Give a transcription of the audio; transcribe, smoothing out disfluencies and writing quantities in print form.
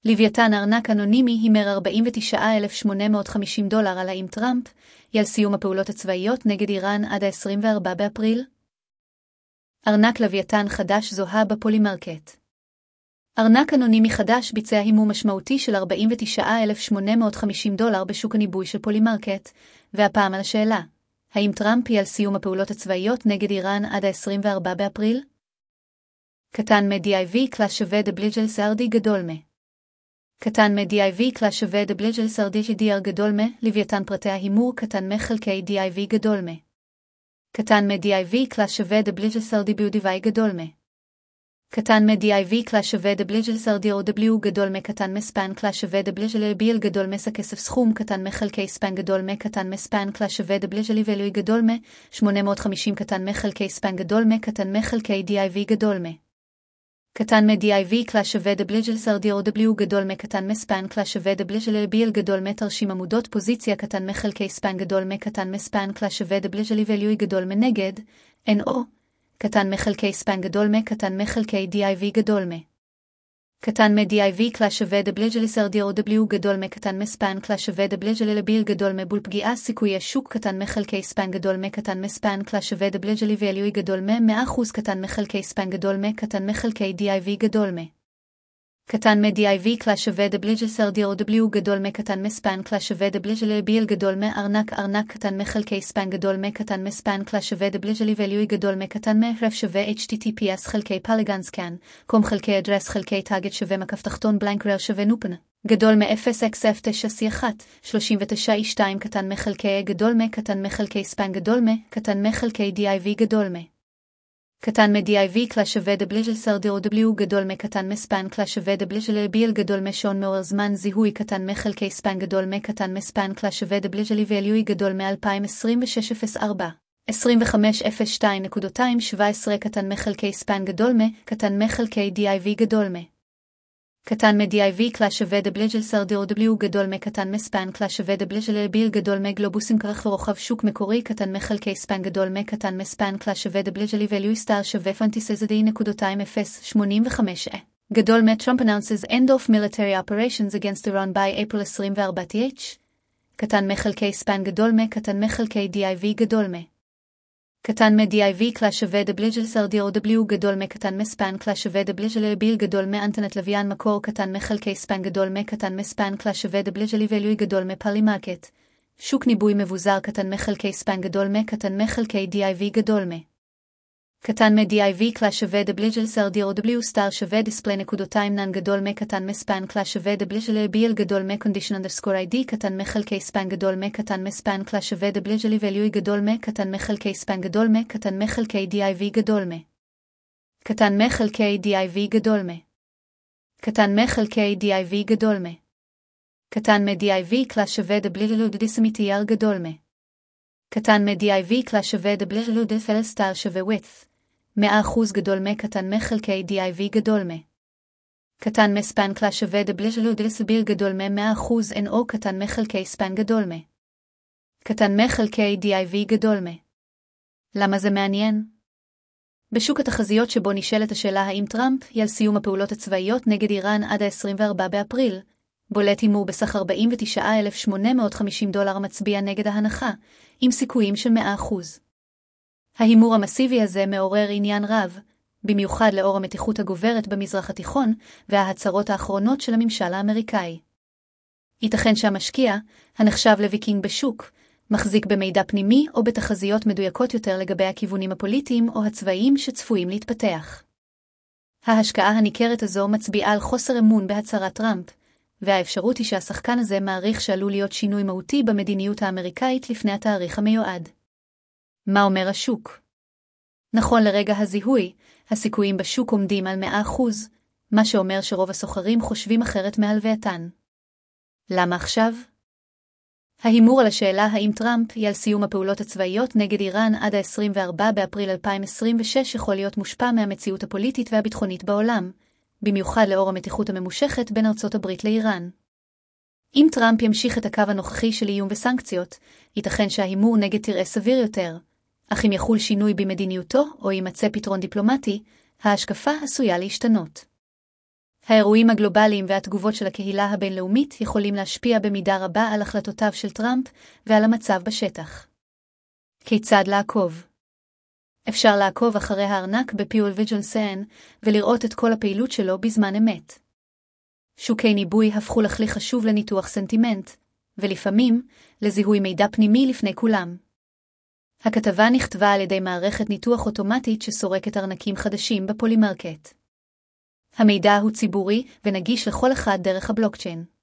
לוויתן ארנק אנונימי הימר $49,850 על האם טראמפ יל סיום הפעולות הצבאיות נגד איראן עד ה-24 באפריל? ארנק לוויתן חדש זוהה בפולימרקט. ארנק אנונימי חדש ביצע הימור משמעותי של $49,850 בשוק הניבוי של פולימרקט, והפעם על השאלה, האם טראמפ יל סיום הפעולות הצבאיות נגד איראן עד ה-24 באפריל? קטן מ-DIV קלאס שווה דבליג'ל סרדי גדול מ. קטן מ-DIV קלאס שווה דבליג'ל סרדי GDR גדול מ, לוויתן פרטי ההימור קטן מחלקי DIV גדול מ. קטן מ-DIV קלאס שווה דבליג'ל סרדי ביודיווי גדול מ. קטן מ-DIV קלאס שווה דבליג'ל סרדי או W גדול מ קטן מספן קלאס שווה דבליג'ל ביל גדול מסה כסף סכום קטן מחלקי ספן גדול מ קטן מספן קלאס שווה דבליג'ל ואלוי גדול מ 850 קטן מחלקי ספן גדול מ קטן מחלקי DIV גדול מ. קטן מ-DIV קלאס שווה דבליג'ל סרדי או W גדול מ קטן מספן קלאס שווה דבליג'ל ביל גדול מ תרשים עמודות פוזיציה קטן מחלקי ספן גדול מ קטן מספן קלאס שווה דבליג'ל ואלוי גדול מנגד NO קטן מחלקי ספן גדול מ קטן מחלקי DIV גדול מ. קטן מ-DIV קלאס שווה דבליג'ל סרדי או W גדול מ קטן מספן קלאס שווה דבליג'ל ביל גדול מ בול פגיעה סיכוי השוק קטן מחלקי ספן גדול מ קטן מספן קלאס שווה דבליג'ל ואלוי גדול מ 100% קטן מחלקי ספן גדול מ קטן מחלקי DIV גדול מ. קטן מ-DIV קלאס שווה דבליג'ל סרדי או W גדול מ קטן מספן קלאס שווה דבליג'ל ביל גדול מ ארנק קטן מחלקי ספן גדול מ קטן מספן קלאס שווה דבליג'ל ואלוי גדול מ קטן מ שווה HTTPS חלקי פלגנסקן קום חלקי אדרס חלקי טאגט שווה מקף תחתון בלנק שווה נופן גדול מ-0xf9c1 39e2 קטן מחלקי גדול מ קטן מחלקי ספן גדול מ קטן מחלקי DIV גדול מ. קטן מ-DIV קלאס שווה דבליג'ל סרדי או W גדול מ קטן מספן קלאס שווה דבליג'ל ביל גדול מ שעון מעורר זמן זיהוי קטן מחלקי ספן גדול מ קטן מספן קלאס שווה דבליג'ל ואלוי גדול מ-2026-04 2502.217 קטן מחלקי ספן גדול מ קטן מחלקי DIV גדול מ. קטן מ-DIV קלאס שווה דבליג'ל סרדי או W גדול מ קטן מספן קלאס שווה דבליג'ל ביל גדול מ גלובוסים כרך ורוחב שוק מקורי קטן מחלקי ספן גדול מ קטן מספן קלאס שווה דבליג'ל ואלוי סטאר שווה פנטיסזדי.0.085 גדול מ Trump announces end of military operations against Iran by April 24 th קטן מחלקי ספן גדול מ קטן מחלקי DIV גדול מ. קטן מ-DIV קלאס שווה דבליג'ל סרדי או W גדול מ קטן מספן קלאס שווה דבליג'ל ביל גדול מ אנטנת לוויין מקור קטן מחלקי ספן גדול מ קטן מספן קלאס שווה דבליג'ל ואלוי גדול מ פולימרקט שוק ניבוי מבוזר קטן מחלקי ספן גדול מ קטן מחלקי DIV גדול מ. קטן מ-DIV קלאס שווה דבליג'ל סרדי או W סטאר שווה דיספלי נקודותיים נן גדול מ קטן מספן קלאס שווה דבליג'ל ביל גדול מ condition underscore ID קטן מחלקי ספן גדול מ קטן מספן קלאס שווה דבליג'ל ואלוי גדול מ קטן מחלקי ספן גדול מ קטן מחלקי DIV גדול מ. קטן מחלקי DIV גדול מ. קטן מחלקי DIV גדול מ. קטן מ-DIV קלאס שווה דבליג'ל דיסמיטייר גדול מ. קטן מ-DIV קלאס שווה דבליג'ל דיספל סטאר שווה width 100% גדול מ קטן מחלקי DIV גדול מ. קטן מספן קלאס שווה דבליג'ל דיסביל גדול מ 100% NO קטן מחלקי ספן גדול מ. קטן מחלקי DIV גדול מ. למה זה מעניין? בשוק התחזיות שבו נשאלת השאלה האם טראמפ יל סיום הפעולות הצבאיות נגד איראן עד ה-24 באפריל, בולט הימור בסך $49,850 מצביע נגד ההנחה, עם סיכויים של 100%. ההימור המסיבי הזה מעורר עניין רב, במיוחד לאור המתיחות הגוברת במזרח התיכון וההצהרות האחרונות של הממשל האמריקאי. ייתכן שהמשקיע, הנחשב לוויקינג בשוק, מחזיק במידע פנימי או בתחזיות מדויקות יותר לגבי הכיוונים הפוליטיים או הצבאיים שצפויים להתפתח. ההשקעה הניכרת הזו מצביעה על חוסר אמון בהצהרת טראמפ, והאפשרות היא שהשחקן הזה מעריך שעלול להיות שינוי מהותי במדיניות האמריקאית לפני התאריך המיועד. מה אומר השוק? נכון לרגע הזיהוי, הסיכויים בשוק עומדים על 100%, מה שאומר שרוב הסוחרים חושבים אחרת מהלווייתן. למה עכשיו? ההימור על השאלה האם טראמפ יל סיום הפעולות הצבאיות נגד איראן עד ה-24 באפריל 2026 יכול להיות מושפע מהמציאות הפוליטית והביטחונית בעולם, במיוחד לאור המתיחות הממושכת בין ארצות הברית לאיראן. אם טראמפ ימשיך את הקו הנוכחי של איום וסנקציות, ייתכן שההימור נגד תראה סביר יותר, אך אם יחול שינוי במדיניותו או יימצא פתרון דיפלומטי, ההשקפה עשויה להשתנות. האירועים הגלובליים והתגובות של הקהילה הבינלאומית יכולים להשפיע במידה רבה על החלטותיו של טראמפ ועל המצב בשטח. כיצד לעקוב? אפשר לעקוב אחרי הארנק בפיול ויג'לסן ולראות את כל הפעילות שלו בזמן אמת. שוקי ניבוי הפכו לכלי חשוב לניתוח סנטימנט, ולפעמים לזיהוי מידע פנימי לפני כולם. הכתבה נכתבה על ידי מערכת ניתוח אוטומטית שסורקת ארנקים חדשים בפולימרקט. המידע הוא ציבורי ונגיש לכל אחד דרך הבלוקצ'יין.